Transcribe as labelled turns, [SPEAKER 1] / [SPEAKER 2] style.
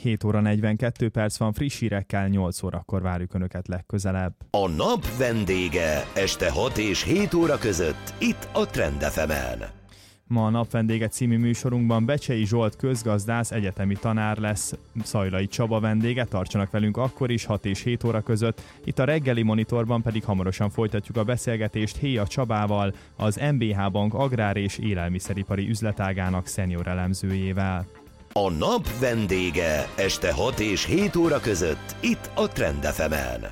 [SPEAKER 1] 7 óra 42 perc van, friss hírekkel 8 órakor várjuk Önöket legközelebb.
[SPEAKER 2] A nap vendége este 6 és 7 óra között itt a Trend FM-en.
[SPEAKER 1] Ma a Napvendége című műsorunkban Becsei Zsolt közgazdász, egyetemi tanár lesz, Szajlai Csaba vendége, tartsanak velünk akkor is 6 és 7 óra között. Itt a reggeli monitorban pedig hamarosan folytatjuk a beszélgetést Héja Csabával, az MBH Bank agrár- és élelmiszeripari üzletágának szenior elemzőjével.
[SPEAKER 2] A nap vendége este 6 és 7 óra között itt a Trend FM-en.